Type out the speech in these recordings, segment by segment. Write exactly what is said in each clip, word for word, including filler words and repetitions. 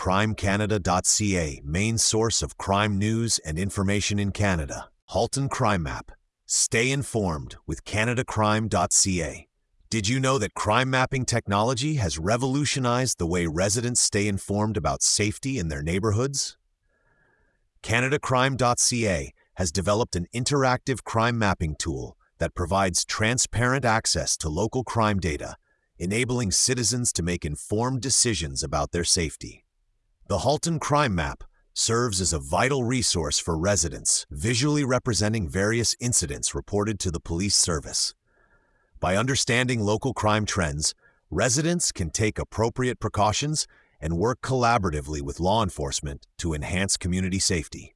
crime canada dot c a, main source of crime news and information in Canada. Halton Crime Map. Stay informed with canada crime dot c a. Did you know that crime mapping technology has revolutionized the way residents stay informed about safety in their neighborhoods? canada crime dot c a has developed an interactive crime mapping tool that provides transparent access to local crime data, enabling citizens to make informed decisions about their safety. The Halton Crime Map serves as a vital resource for residents, visually representing various incidents reported to the police service. By understanding local crime trends, residents can take appropriate precautions and work collaboratively with law enforcement to enhance community safety.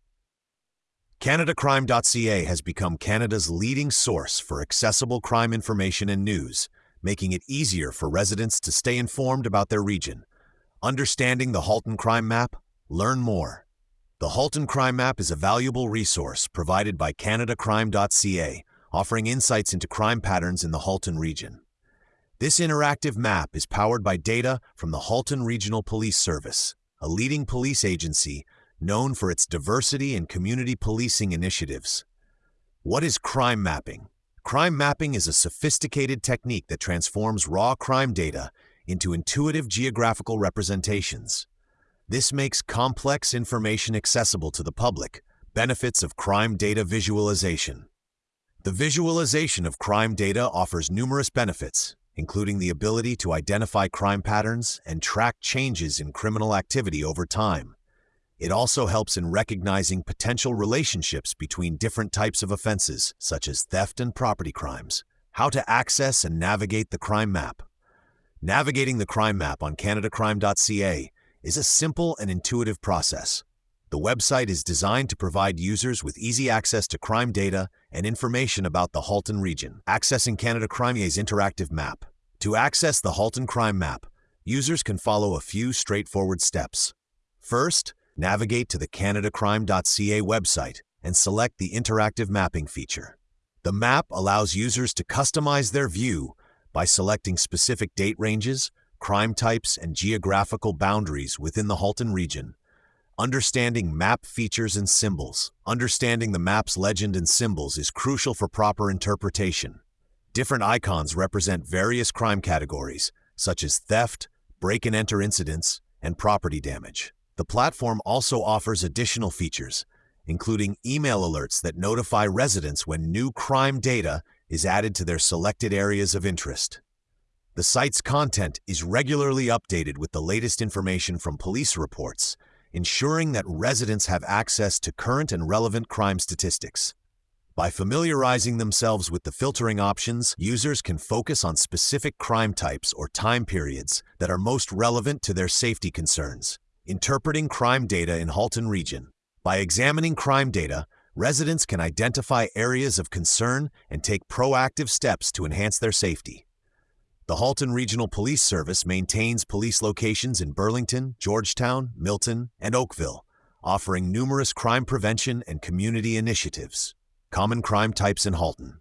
canada crime dot c a has become Canada's leading source for accessible crime information and news, making it easier for residents to stay informed about their region. Understanding the Halton Crime Map? Learn more. The Halton Crime Map is a valuable resource provided by canada crime dot c a, offering insights into crime patterns in the Halton region. This interactive map is powered by data from the Halton Regional Police Service, a leading police agency known for its diversity and community policing initiatives. What is crime mapping? Crime mapping is a sophisticated technique that transforms raw crime data into intuitive geographical representations. This makes complex information accessible to the public. Benefits of crime data visualization. The visualization of crime data offers numerous benefits, including the ability to identify crime patterns and track changes in criminal activity over time. It also helps in recognizing potential relationships between different types of offenses, such as theft and property crimes. How to access and navigate the crime map. Navigating the crime map on canada crime dot c a is a simple and intuitive process. The website is designed to provide users with easy access to crime data and information about the Halton region. Accessing Canada Crime's interactive map. To access the Halton Crime Map, users can follow a few straightforward steps. First, navigate to the canada crime dot c a website and select the interactive mapping feature. The map allows users to customize their view by selecting specific date ranges, crime types, and geographical boundaries within the Halton region. Understanding map features and symbols. Understanding the map's legend and symbols is crucial for proper interpretation. Different icons represent various crime categories, such as theft, break-and-enter incidents, and property damage. The platform also offers additional features, including email alerts that notify residents when new crime data is added to their selected areas of interest. The site's content is regularly updated with the latest information from police reports, ensuring that residents have access to current and relevant crime statistics. By familiarizing themselves with the filtering options, users can focus on specific crime types or time periods that are most relevant to their safety concerns. Interpreting crime data in Halton region. By examining crime data, residents can identify areas of concern and take proactive steps to enhance their safety. The Halton Regional Police Service maintains police locations in Burlington, Georgetown, Milton, and Oakville, offering numerous crime prevention and community initiatives. Common crime types in Halton.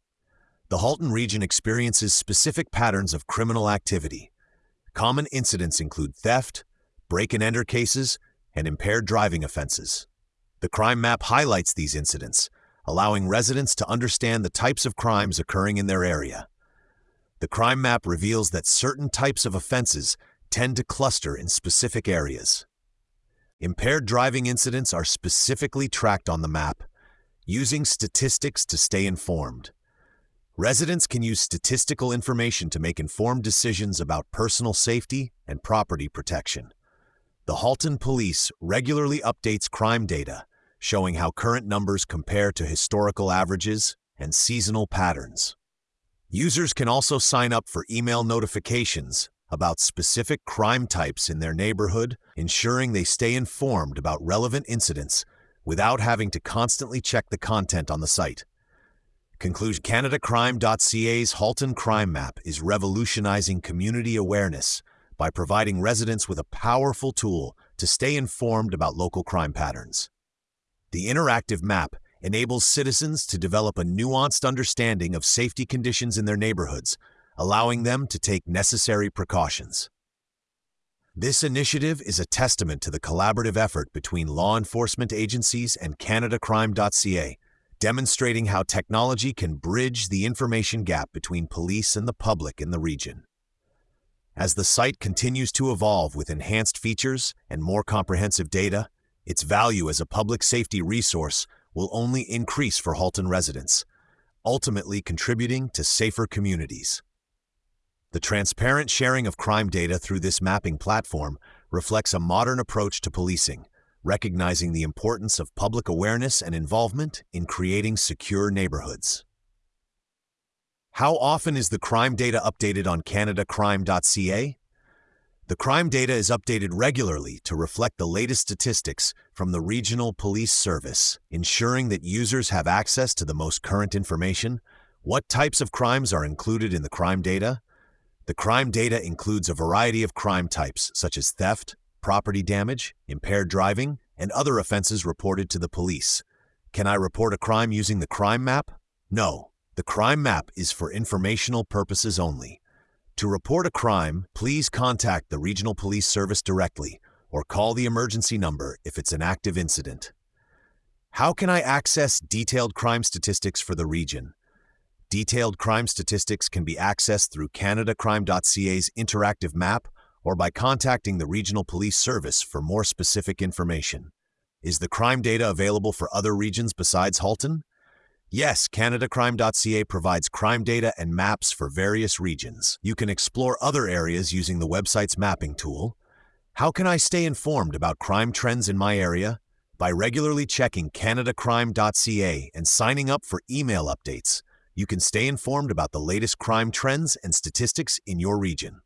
The Halton region experiences specific patterns of criminal activity. Common incidents include theft, break-and-enter cases, and impaired driving offenses. The crime map highlights these incidents, allowing residents to understand the types of crimes occurring in their area. The crime map reveals that certain types of offenses tend to cluster in specific areas. Impaired driving incidents are specifically tracked on the map, using statistics to stay informed. Residents can use statistical information to make informed decisions about personal safety and property protection. The Halton Police regularly updates crime data, showing how current numbers compare to historical averages and seasonal patterns. Users can also sign up for email notifications about specific crime types in their neighborhood, ensuring they stay informed about relevant incidents without having to constantly check the content on the site. Conclusion: canada crime dot c a's Halton Crime Map is revolutionizing community awareness by providing residents with a powerful tool to stay informed about local crime patterns. The interactive map enables citizens to develop a nuanced understanding of safety conditions in their neighborhoods, allowing them to take necessary precautions. This initiative is a testament to the collaborative effort between law enforcement agencies and Canada Crime dot C A, demonstrating how technology can bridge the information gap between police and the public in the region. As the site continues to evolve with enhanced features and more comprehensive data, its value as a public safety resource will only increase for Halton residents, ultimately contributing to safer communities. The transparent sharing of crime data through this mapping platform reflects a modern approach to policing, recognizing the importance of public awareness and involvement in creating secure neighborhoods. How often is the crime data updated on Canada Crime dot C A? The crime data is updated regularly to reflect the latest statistics from the Regional Police Service, ensuring that users have access to the most current information. What types of crimes are included in the crime data? The crime data includes a variety of crime types such as theft, property damage, impaired driving, and other offenses reported to the police. Can I report a crime using the crime map? No. The crime map is for informational purposes only. To report a crime, please contact the Regional Police Service directly or call the emergency number if it's an active incident. How can I access detailed crime statistics for the region? Detailed crime statistics can be accessed through Canada Crime dot C A's interactive map or by contacting the Regional Police Service for more specific information. Is the crime data available for other regions besides Halton? Yes, Canada Crime dot C A provides crime data and maps for various regions. You can explore other areas using the website's mapping tool. How can I stay informed about crime trends in my area? By regularly checking Canada Crime dot C A and signing up for email updates, you can stay informed about the latest crime trends and statistics in your region.